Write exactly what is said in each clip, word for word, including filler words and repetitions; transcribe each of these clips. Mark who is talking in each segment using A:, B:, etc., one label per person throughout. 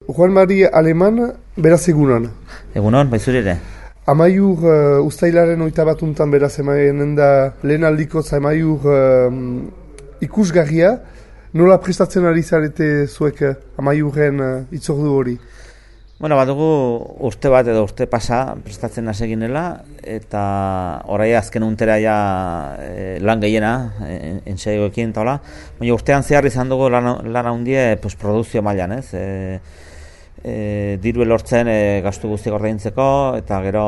A: Juan Mari Aleman, beraz egunon.
B: Egunon, baizuri ere.
A: Amaiur uh, ustailaren oita batuntan beraz emanen da lehen aldiko amaiur uh, ikusgarria. Nola prestatzen ari zarete zuek amaiurren uh, itzordu hori?
B: Bueno, badugu urte bat edo urte pasa prestatzen haseginela eta orai azken untera ja e, lan gehiena en, ensaioekin eta hola. Baina urtean zehar izan dugu lan, lan handie pues, produzio mailan, ez? E, e, diru elortzen e, gastu guztiak ordaintzeko eta gero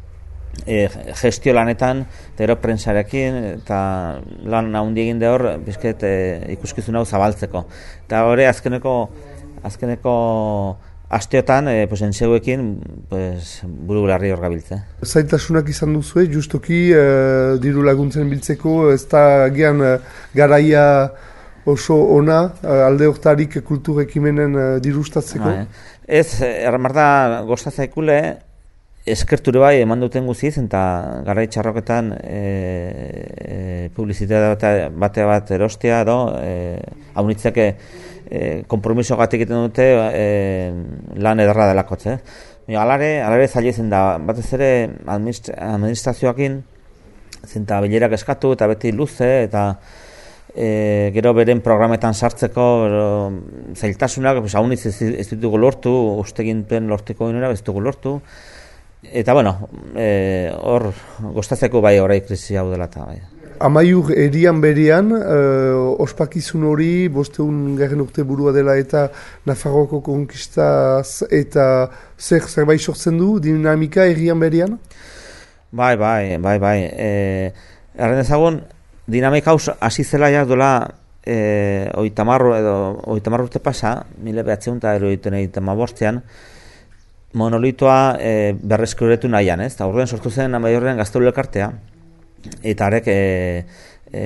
B: e, gestio lanetan eta gero prentsarekin eta lan handi egin de hor bizket e, ikuskizun hau zabaltzeko. Eta hori azkeneko azkeneko asteotan, eh, pues, enseuekin pues, buru larri hor gabiltze.
A: Zaitasunak izan duzue, justoki uh, diru laguntzen biltzeko, ez da gian uh, garaia oso ona, uh, alde hortarik kultur ekimenen uh, dirustatzeko?
B: Ha, eh. Ez, erramarda gostatzaikule, eskerture bai eman duten guziz, eta garai txarroketan e, e, publizitate bate bat erostea edo, e, haunitzeke e, kompromiso gatik egiten dute e, lan edarra delakotze. Eh? Alare, alare zailezen da, batez ere administrazioakin zenta bilerak eskatu eta beti luze eta e, gero beren programetan sartzeko gero, zailtasunak, pues, haunitz ez, ez ditugu lortu, ustegin pen lorteko inora ez ditugu lortu. Eta, bueno, hor e, gostatzeko bai orai krisi hau dela eta bai.
A: Amaiur erian berean, uh, ospakizun hori, bosteun garen urte burua dela eta Nafarroako konkistaz eta zer zerbait sortzen du, dinamika erian berean?
B: Bai, bai, bai, bai. E, erren ezagun, dinamika hau hasi zela ja dola e, oitamarro edo oitamarro urte pasa, mila behatzeun eta eroiten egiten mabortzean, monolitoa e, berreskribetu nahian, ez? Eta horren sortu zen Amaiurren Gaztelu elkartea, eta arek e, e,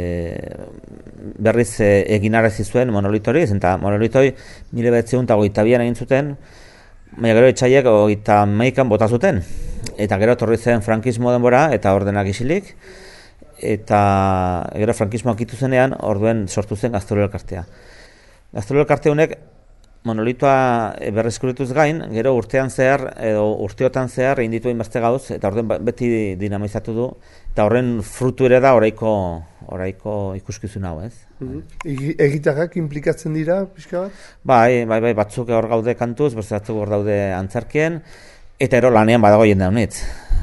B: berriz e, eginarazi zuen monolitori, eta monolitoi mila behatzeun eta goita bian egin zuten, baina gero etxaiek goita maikan bota zuten, eta gero torri zen frankismo denbora eta ordenak isilik, eta gero frankismoak itu zenean, orduen sortu zen Gaztelu elkartea. Gaztelu elkarte honek monolitoa berreskurituz gain, gero urtean zehar, edo urteotan zehar egin ditu inbeste gauz, eta horren beti dinamizatu du, eta horren frutu ere da oraiko, oraiko ikuskizun hau, ez?
A: Mm-hmm. Egitarrak implikatzen dira, pixka bat?
B: Bai, bai, bai, batzuk hor gaude kantuz, beste batzuk hor daude antzarkien, eta ero lanean badago jende honitz.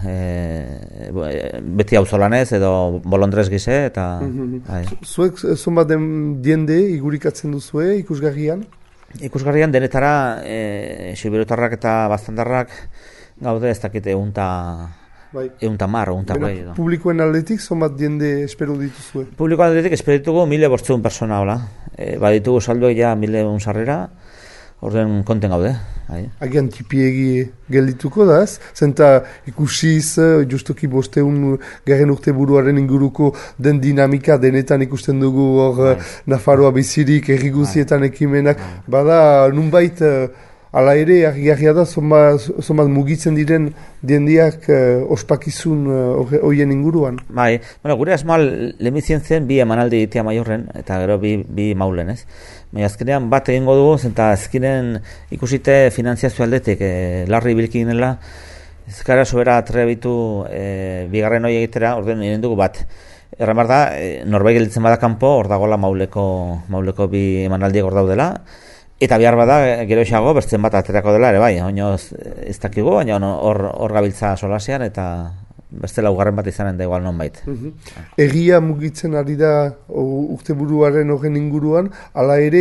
B: E, beti hau zolanez, edo bolondrez gize, eta... Mm-hmm. Bai.
A: Zuek, zonbat den diende igurikatzen duzue ikusgarrian?
B: Ikusgarrian denetara e, Siberutarrak eta Baztandarrak gaude ez dakite eunta bai. eunta mar, eunta bai.
A: Publikoen aldetik, zonbat diende espero dituzue?
B: Publikoen aldetik espero ditugu mile bortzeun persona, hola. E, baditugu saldoek ja mile un sarrera, orden konten gaude. Bai.
A: Agian tipiegi geldituko da, ez? Zenta ikusiz, justuki bosteun garen urte buruaren inguruko den dinamika, denetan ikusten dugu hor bai. Nafarroa bizirik, erriguzietan ekimenak, bai. Bada nunbait, ala ere, argi-argia da, zonbat mugitzen diren diendiak uh, ospakizun horien uh, inguruan.
B: Bai, bueno, gure asmal lemizien zen bi emanaldi ditia Maiorren, eta gero bi, bi maulen, ez? Baina azkenean bat egingo dugu, zenta azkenen ikusite finanziazio aldetik, e, larri bilki ginela, ezkara sobera atrebitu e, bigarren hori egitera, orden egin dugu bat. Erramar da, e, norbait gelditzen bada kanpo, hor dagoela mauleko, mauleko bi emanaldiek hor daudela, eta bihar bada, gero esago, bertzen bat aterako dela, ere bai, oino ez dakigu, baina hor, hor gabiltza solasean, eta beste laugarren bat izanen da igual non bait.
A: Uh-huh. Egia mugitzen ari da urte buruaren horren inguruan, ala ere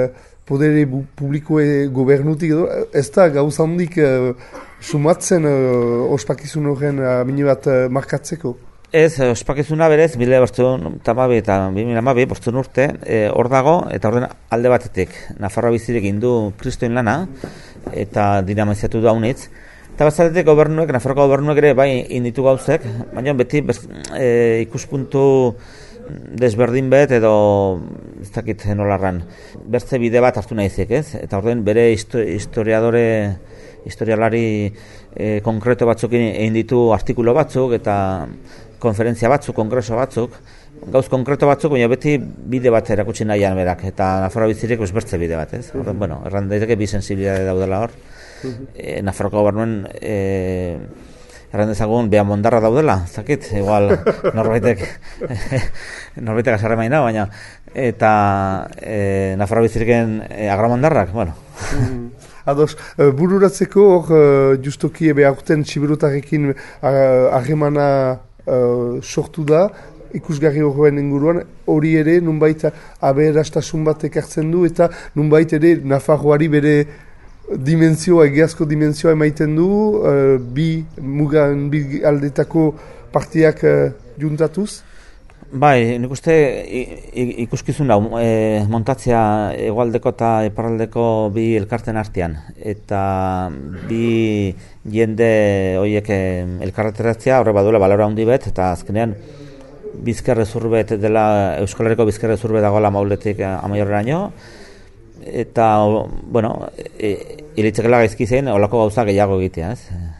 A: podere publikoe gobernutik edo, ez da gauza handik uh, sumatzen uh, ospakizun horren uh, mini bat uh, markatzeko?
B: Ez, ospakizuna berez, mila bortzun tamabi eta mila amabi, bortzun urte, hor e, dago, eta orden alde batetik, Nafarroa bizirik indu kristoin lana, eta dinamiziatu du haunitz, eta bazaletik gobernuek, Nafarroako gobernuek ere bai inditu gauzek, baina beti bez, e, ikuspuntu desberdin bet edo ez dakit nolarran, bertze bide bat hartu nahizik, ez? Eta orden bere historiadore, historialari e, konkreto batzuk egin ditu artikulo batzuk eta konferentzia batzuk, kongreso batzuk, gauz konkreto batzuk, baina beti bide bat erakutsi nahian berak, eta Nafarroa bizirik bertze bide bat, ez? Horren, bueno, erran daiteke bi sensibilitate daudela hor. E, Nafarroko gobernuen e, erran dezagun beha mondarra daudela, zakit, igual norbaitek norbaitek asarre maina, baina eta e, Nafarroa biziriken e, agramondarrak, bueno.
A: Ados, uh, bururatzeko hor, uh, justoki ebe aurten Txiberutarekin harremana uh, sortu da, ikusgarri horren inguruan, hori ere nunbait aberastasun bat ekartzen du, eta nunbait ere Nafarroari bere dimenzioa, egiazko dimenzioa emaiten du, uh, bi mugan, bi aldetako partiak uh, juntatuz?
B: Bai, nik uste ikuskizun hau e, montatzea hegoaldeko eta iparraldeko bi elkarten artean. Eta bi jende horiek elkarreteratzea horre baduela balora handi bet, eta azkenean bizkarre zurbet dela, Euskal Herriko bizkarre zurbet dagoela mauletik amaiorreraino. Eta, bueno, e, iritzekela gaizki zein, holako gauza gehiago egitea, ez?